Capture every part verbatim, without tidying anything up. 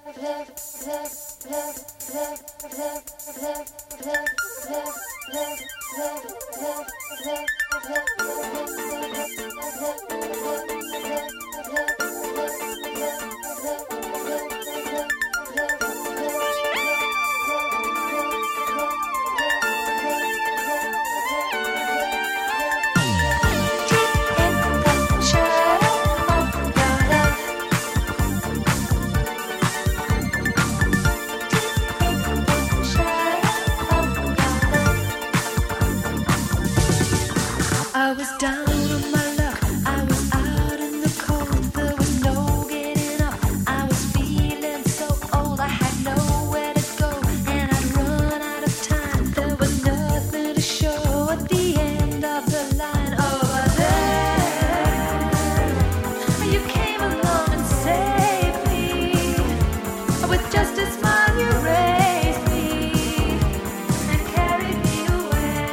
I was down on my luck, I was out in the cold, there was no getting up, I was feeling so old, I had nowhere to go, and I'd run out of time, there was nothing to show at the end of the line. Over there, you came along and saved me, with just a smile you raised me, and carried me away.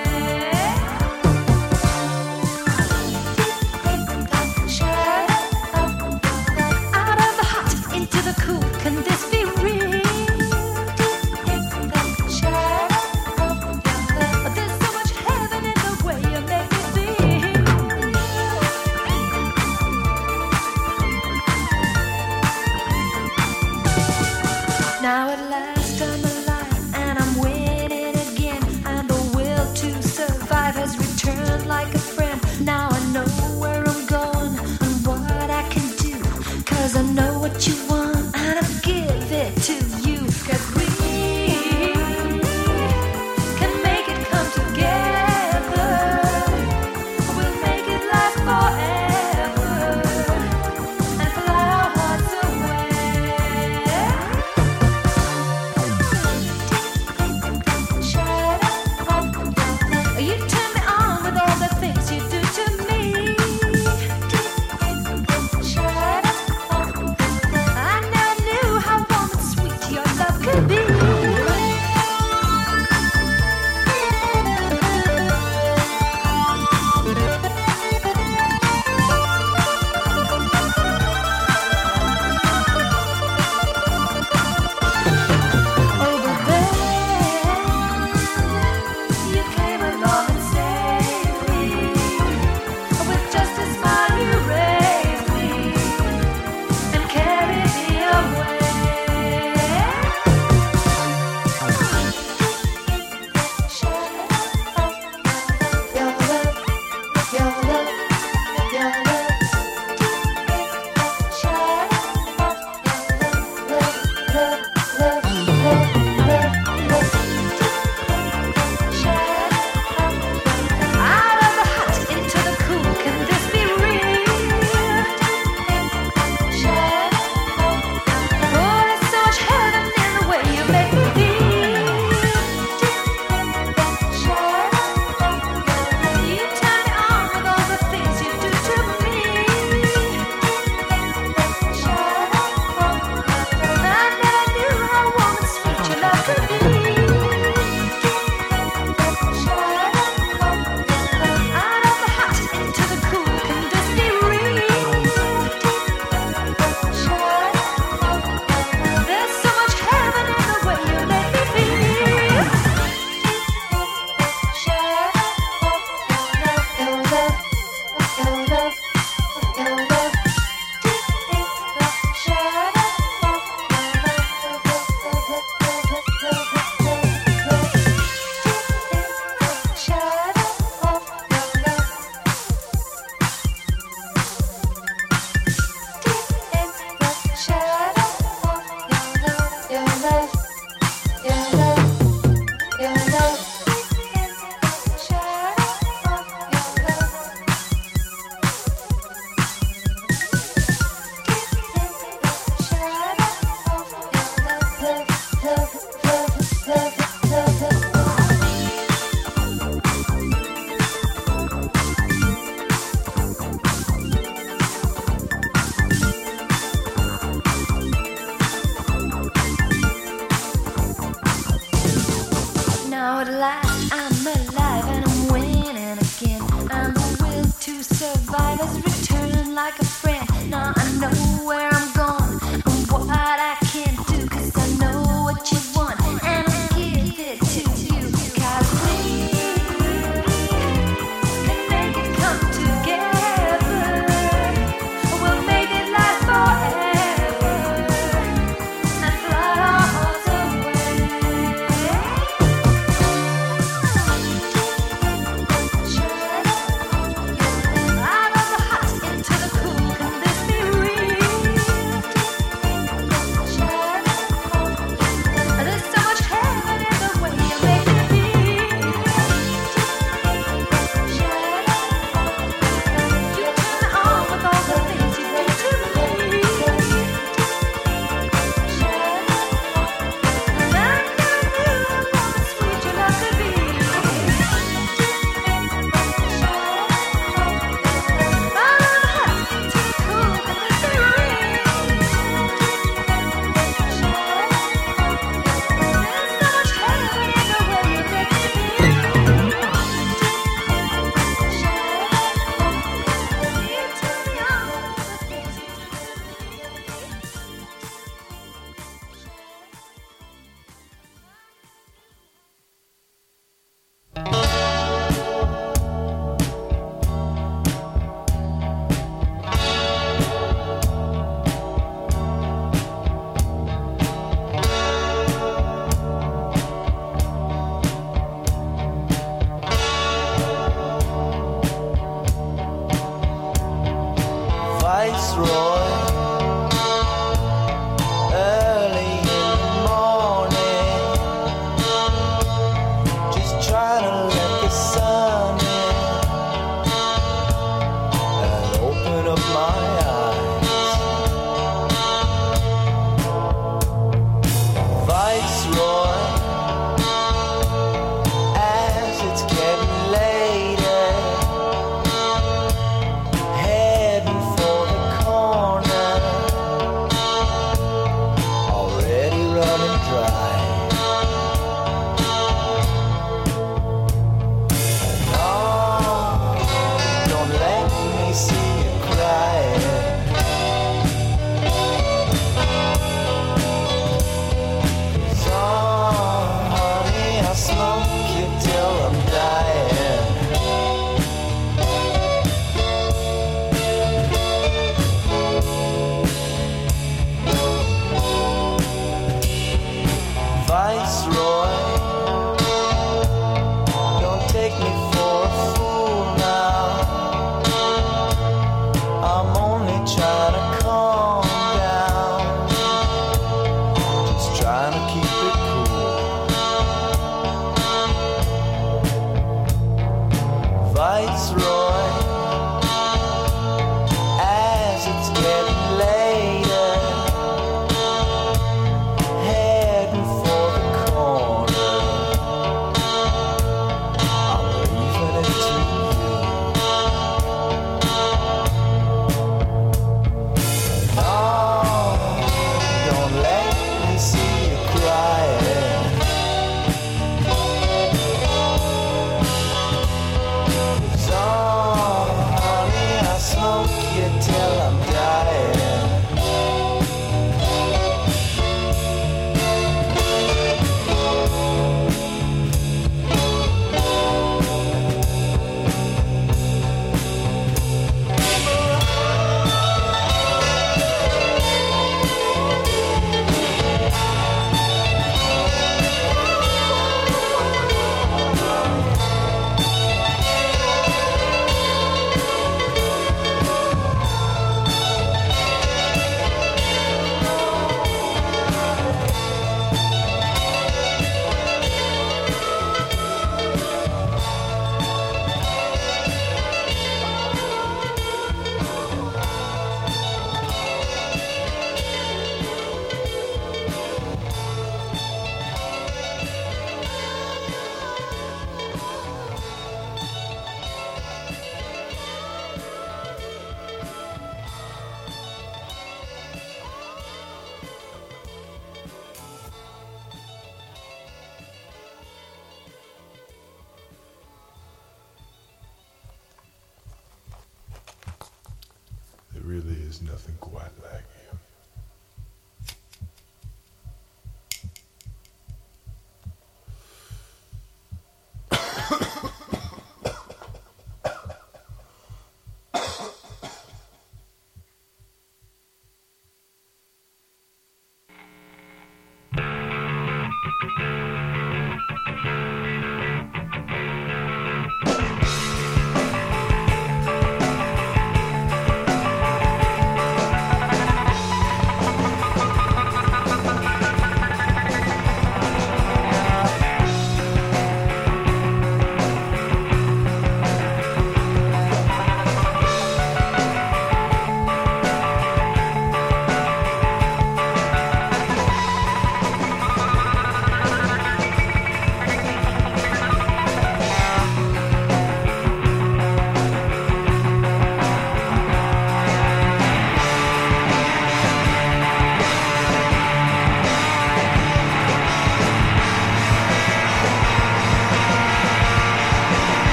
Now at last I'm alive and I'm winning again, and the will to survive has returned like a friend. Now I know where I'm going and what I can do, 'cause I know what you want and I'll give it to you. 'Cause we can make it come together, we'll make it last forever and fly our hearts away. You turn me on with all the things you do to me. I never knew how warm and sweet your love could be. Over there, you came along and saved me, with just a smile you raised me, and carried me away. Your love, your love, your love. Love, love, love, love, out of the hot into the cool, can this be real? Oh, there's so much heaven in the way you make me feel. You turn me on with all the things you do to me. I never knew There's nothing quite like him.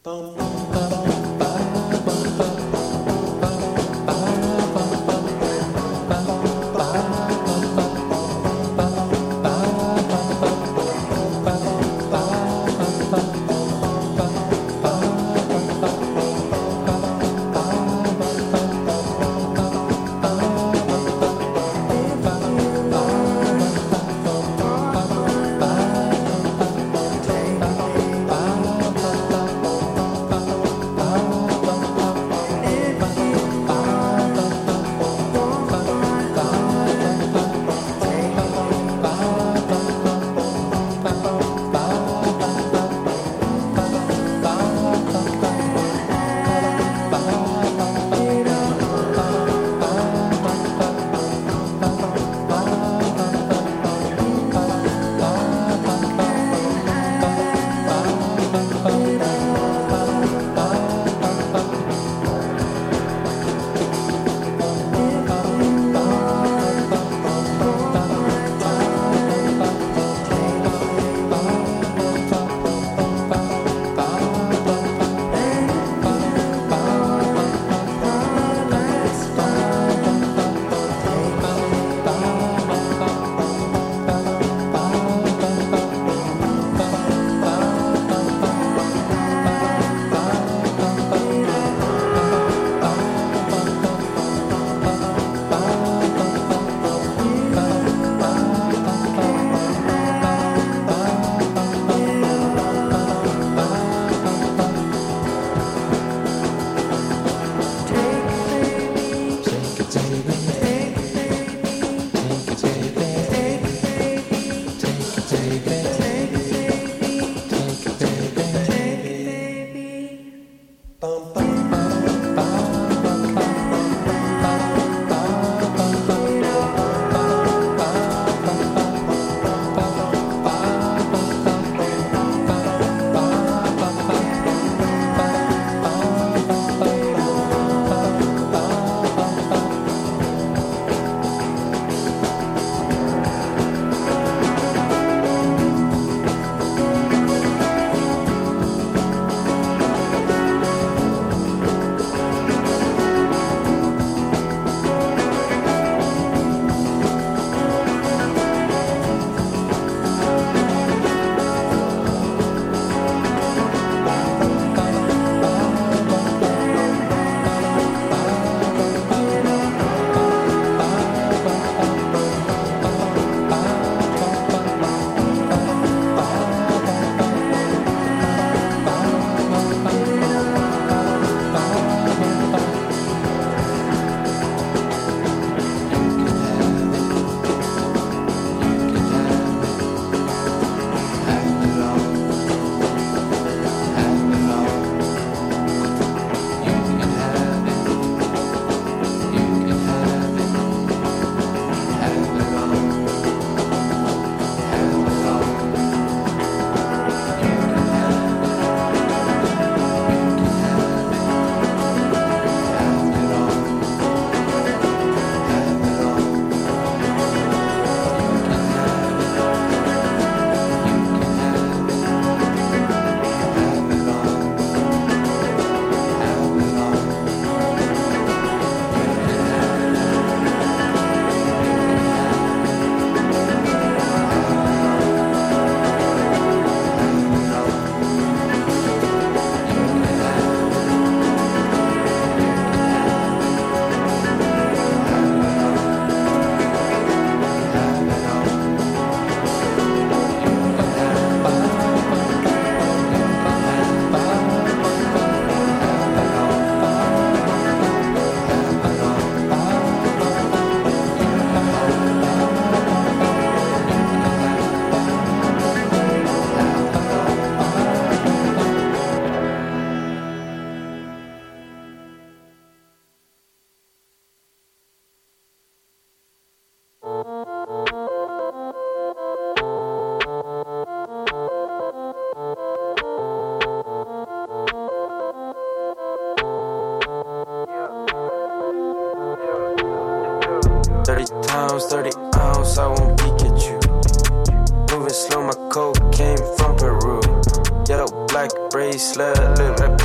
thirty times, thirty ounce, I won't peek at you. Moving slow, my cocaine from Peru. Yellow, black bracelet, look like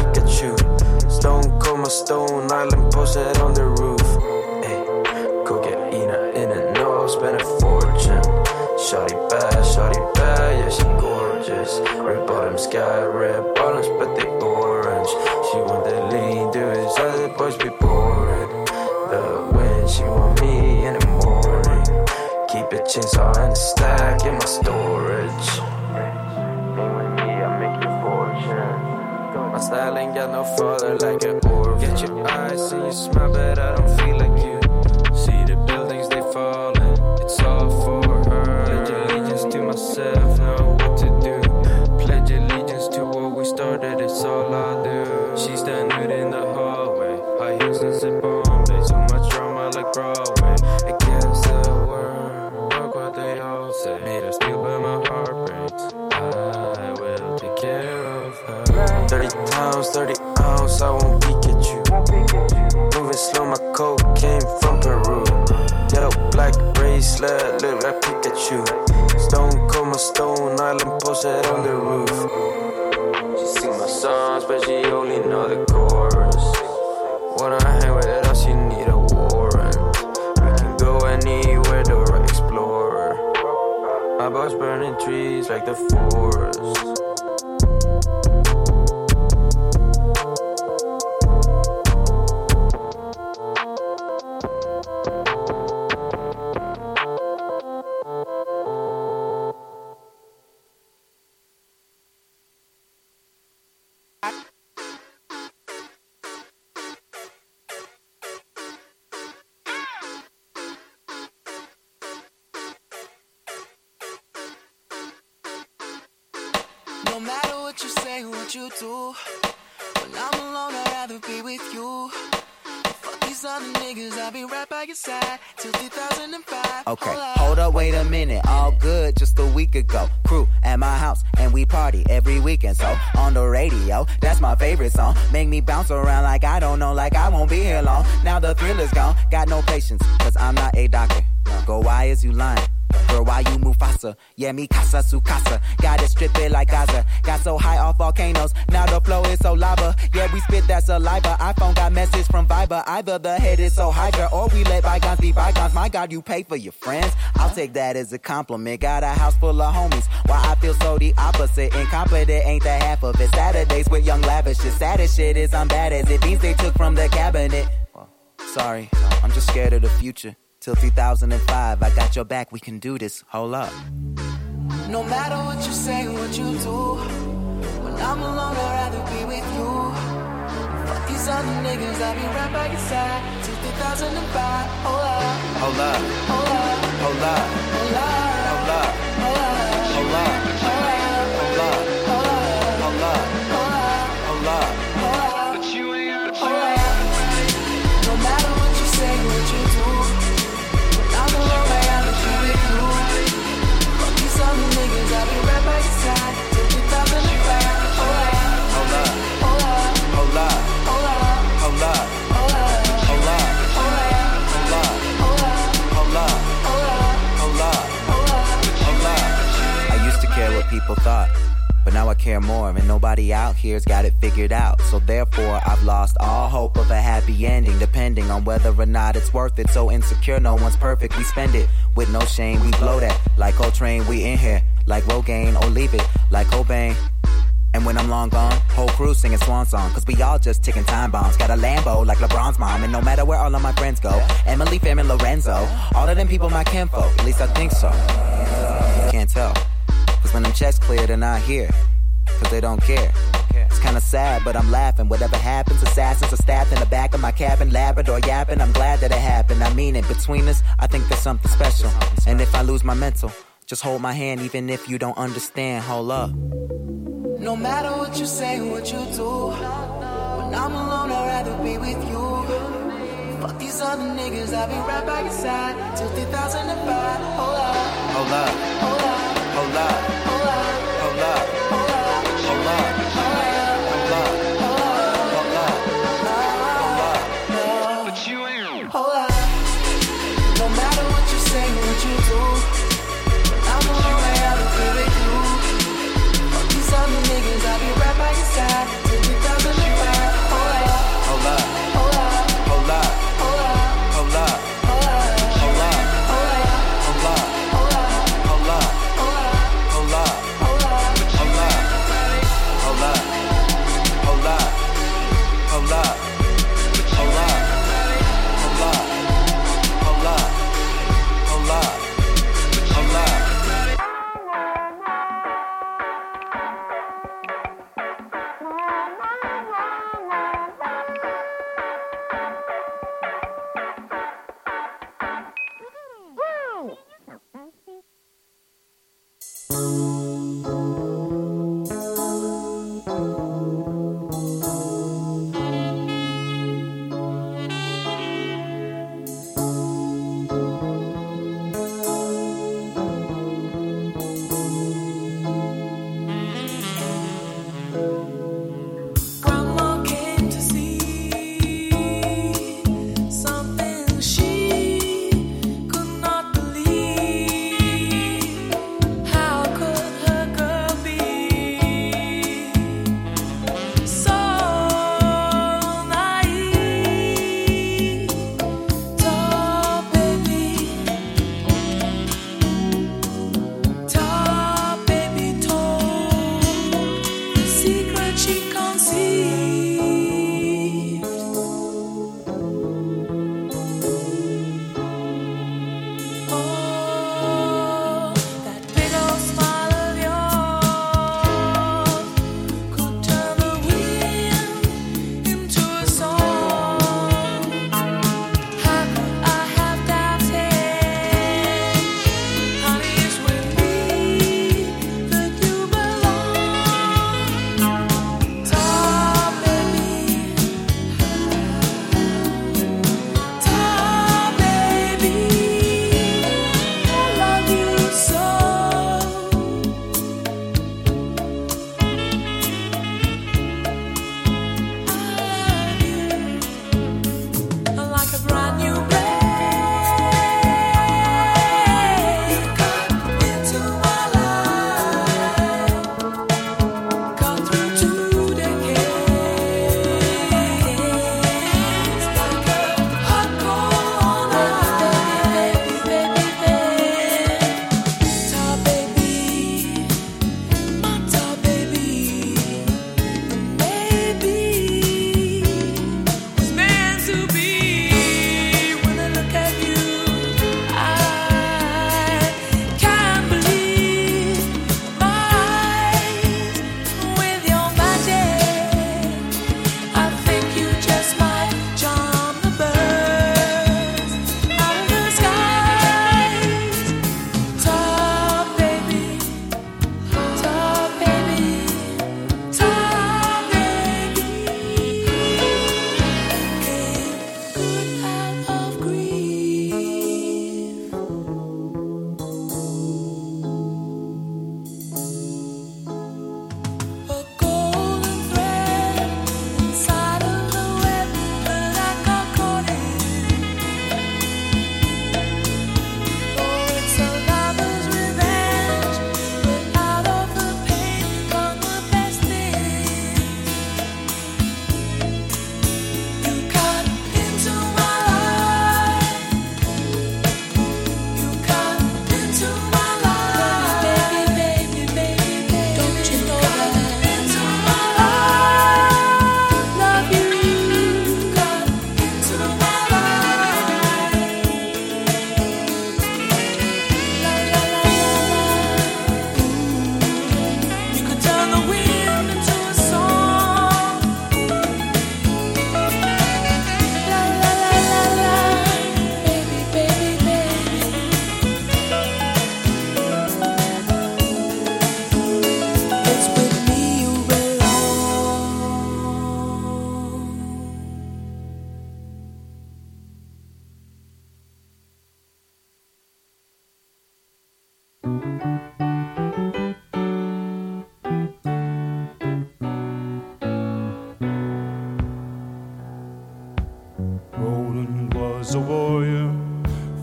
my Stone Island, posted on the roof. Hey, cocaine in a no, spend a fortune. Shawty bad, shawty bad, yeah, she gorgeous. Red bottom sky, red bottoms, but they orange. She want that lean, do his other boys be boring. The wind, she want me in the morning. Keep a chainsaw and a stack in my storage. Hang with me, I make your fortune. My style ain't got no father like an orphan. Get your eyes and you smile, but I don't feel like you. See the buildings, they falling. It's all for her. Pledge allegiance to myself, know what to do. Pledge allegiance to what we started, it's all I do. She's standing in the hallway. High heels and zip on me. So much drama like Broadway. Against the world, fuck what they all say. Made her steal, but my heart breaks. I will take care of her. thirty pounds, thirty ounce, I won't peek at you. Moving slow, my coke came from Peru. Yellow, black bracelet, look like Pikachu. Stone cold, my Stone Island, posted on the roof. She sing my songs, but she only know the chorus. Wanna hang with us, you need a warrant. We can go anywhere, the right explorer. My boss burning trees like the forest. No matter what you say, what you do, when I'm alone, I'd rather be with you. Fuck these other niggas, I'll be right by your side till two thousand five. Okay, hold up, wait a minute. All good just a week ago. Crew at my house, and we party every weekend. So on the radio, that's my favorite song. Make me bounce around like I don't know, like I won't be here long. Now the thrill is gone, got no patience, cause I'm not a doctor. Go, why is you lying? Girl, why you move faster? Yeah, me casa su casa. Gotta strip it like Gaza. Got so high off volcanoes. Now the flow is so lava. Yeah, we spit that saliva. iPhone got message from Viber. Either the head is so high, girl, or we let bygones be bygones. My God, you pay for your friends. I'll take that as a compliment. Got a house full of homies. Why I feel so the opposite. Incompetent ain't the half of it. Saturdays with young lavish. The saddest shit is I'm bad as it means they took from the cabinet. Well, sorry, I'm just scared of the future. Till two thousand five, I got your back, we can do this, hold up. No matter what you say, what you do, when I'm alone, I'd rather be with you. Fuck these other niggas, I'll be right by your side till two thousand five. Hold up, hold up, hold up, hold up, hold up, hold up, hold up, hold up, hold up, hold up, hold up, hold up, hold up. But you ain't hold up. No matter what you say, what you do, I'm alone, I gotta be with you. Fuck these other niggas, I'll be right by your side till two thousand five. Hold up, hold up, hold up, hold up, hold up, hold up, hold up, hold up, hold up, hold up, hold up, hold up, hold up, hold up, hold up. I used to care what people thought, but now I care more, and nobody out here's got it figured out. So therefore, I've lost all hope of a happy ending, depending on whether or not it's worth it. So insecure, no one's perfect, we spend it with no shame, we blow that. Like Coltrane, we in here, like Rogaine, or leave it, like Cobain. And when I'm long gone, whole crew singing swan song, cause we all just ticking time bombs. Got a Lambo like LeBron's mom, and no matter where all of my friends go, Emily, Fam, and Lorenzo, all of them people my kinfolk, at least I think so. Can't tell, cause when them checks clear, they're not here, cause they don't care. It's kinda sad, but I'm laughing. Whatever happens, assassins are stabbed in the back of my cabin, Labrador yapping. I'm glad that it happened, I mean it. Between us, I think there's something special. And if I lose my mental, just hold my hand even if you don't understand, hold up. No matter what you say, what you do, when I'm alone, I'd rather be with you. Fuck these other niggas, I'll be right by your side till two thousand five. Hold up, hold up, hold up, hold up, hold up, hold up, hold up, hold up, hold up, hold up, hold up. But you ain't hold up. No matter what you say, what you do, when I'm alone, I'd rather be with you. Fuck these other niggas, I'll be right by your side till two thousand five. Hold up, hold up.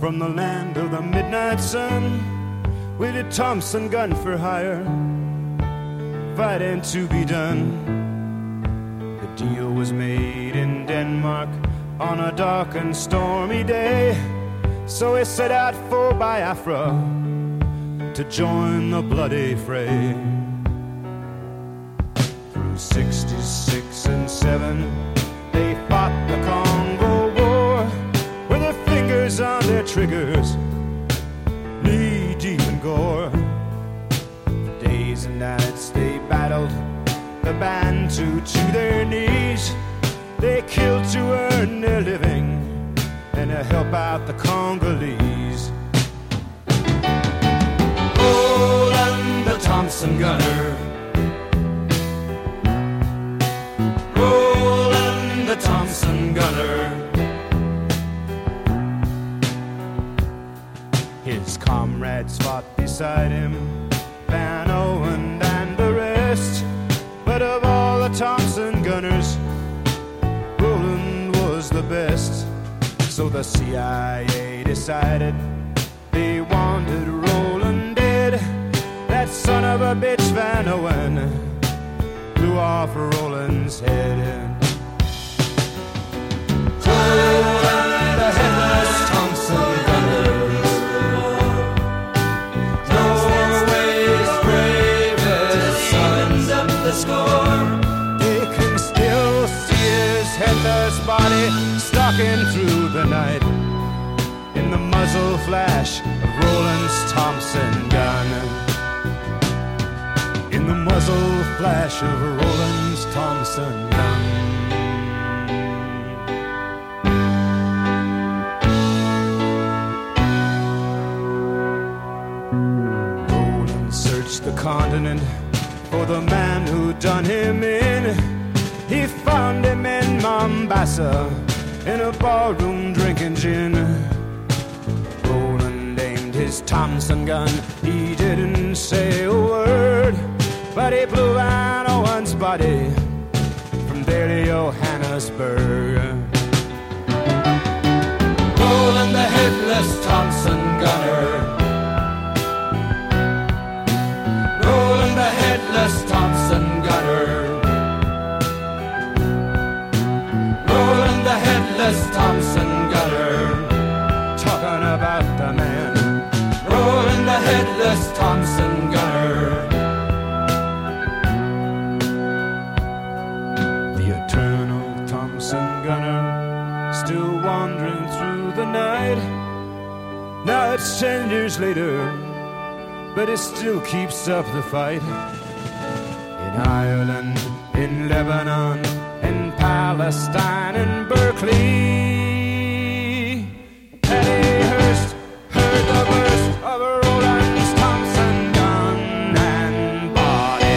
from the land of the midnight sun, with a Thompson gun for hire, fighting to be done. The deal was made in Denmark on a dark and stormy day, so he set out for Biafra to join the bloody fray. Through sixty-six and seven, they fought the Congo War, with their fingers on their triggers, knee deep in gore. For days and nights they battled the Bantu to their knees. They killed to earn their living and to help out the Congolese. Roland the Thompson gunner, Roland the Thompson gunner. His comrades fought beside him, Van Owen and the rest. But of all the Thompson gunners, Roland was the best. So the C I A decided they wanted Roland dead. That son of a bitch Van Owen blew off Roland's head. Roland the headless Thompson gunner, Norway's bravest sons up the score. They can still see his headless body stalking through the night in the muzzle flash of Roland's Thompson gun. In the muzzle flash of Roland's Thompson gun. Roland searched the continent for the man who done him in. He found him in Mombasa, in a ballroom drinking gin. Roland aimed his Thompson gun, he didn't say a word, but he blew Van Owen's body from there to Johannesburg. Roland the headless Thompson gunner, Roland the headless Thompson gunner, Roland the headless Thompson gunner. Talking about the man, Roland the headless Thompson gunner. The eternal Thompson gunner, still wandering through the night. Now it's ten years later, but it still keeps up the fight. In Ireland, in Lebanon, in Palestine, in Berkeley, Patty Hearst heard the burst of Roland's Thompson gun and body.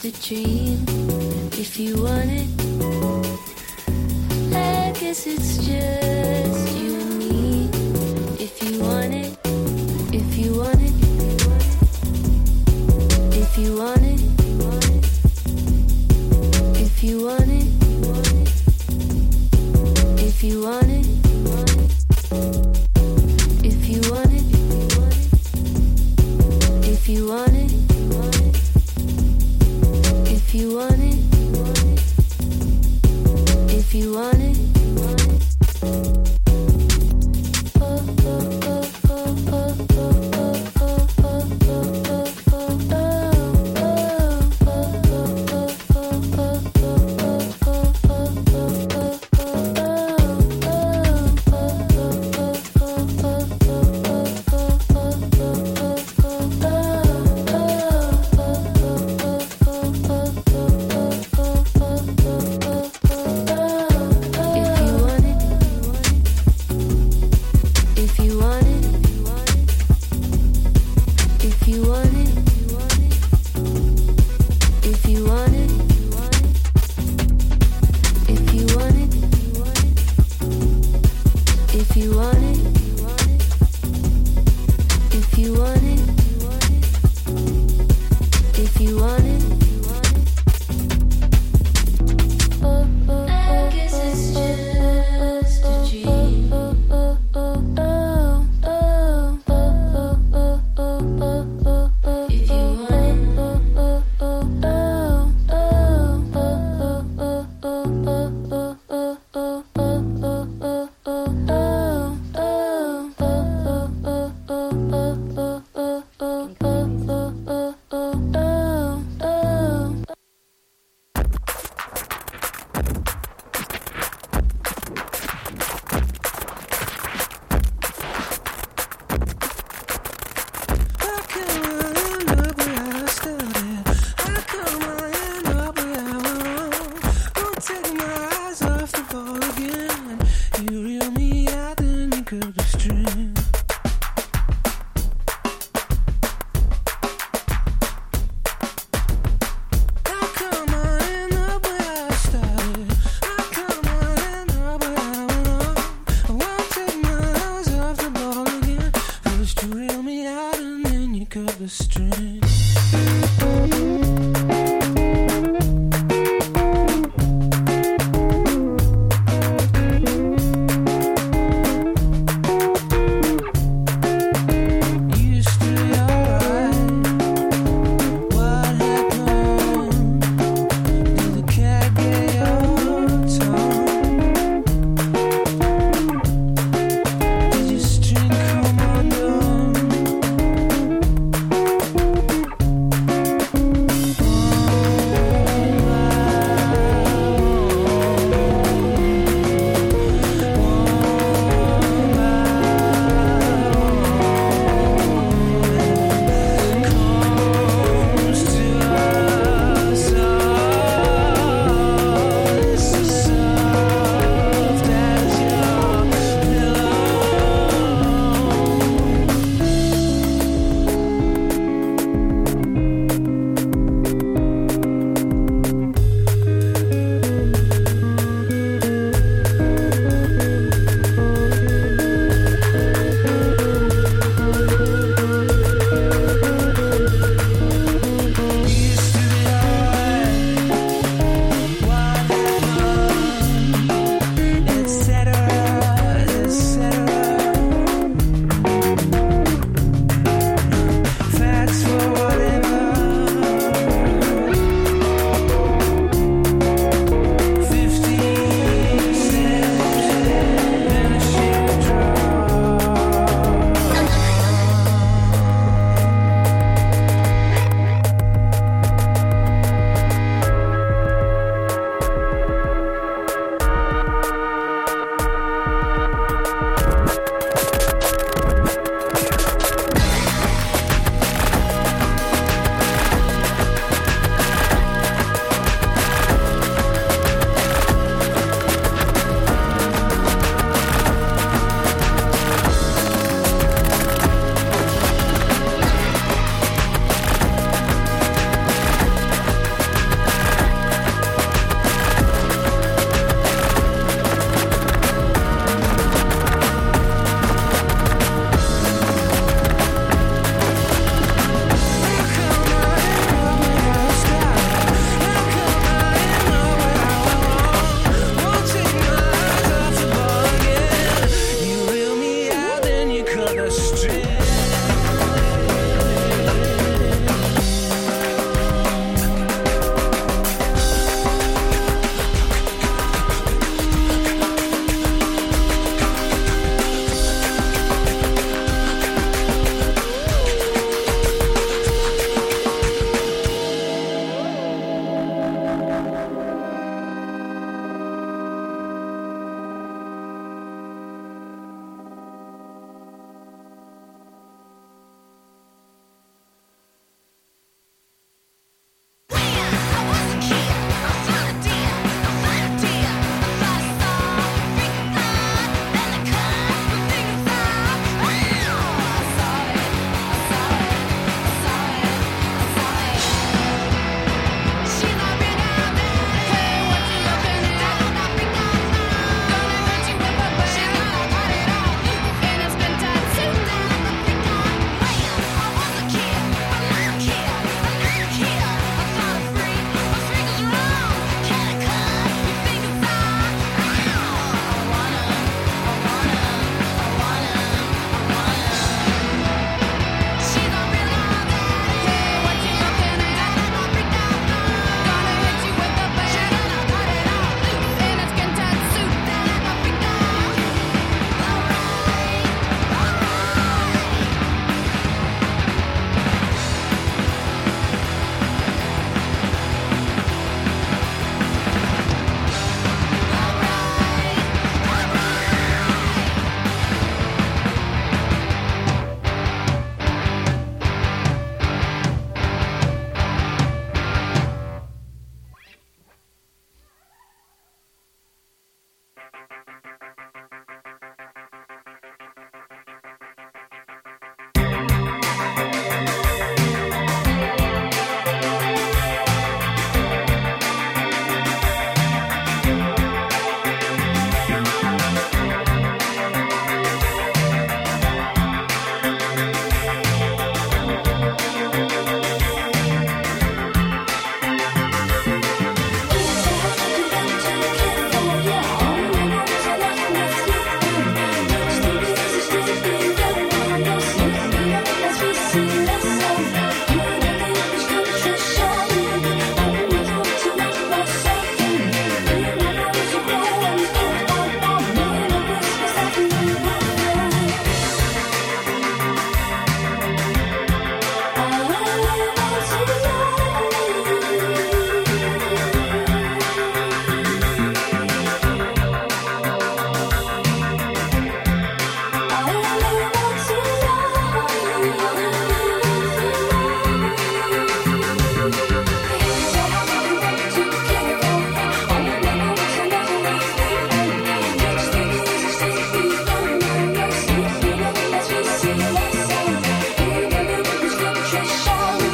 a dream. If you want it, I guess it's just you and me. If you want it, if you want it, if you want it, if you want it, if you want it, if you want it, if you want it, if you want it, if you want it.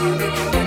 you.